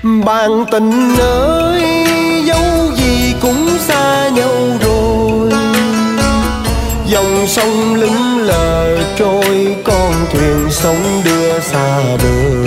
Bạn tình ơi, dẫu gì cũng xa nhau rồi. Dòng sông lững lờ trôi, con thuyền sống đưa xa bờ.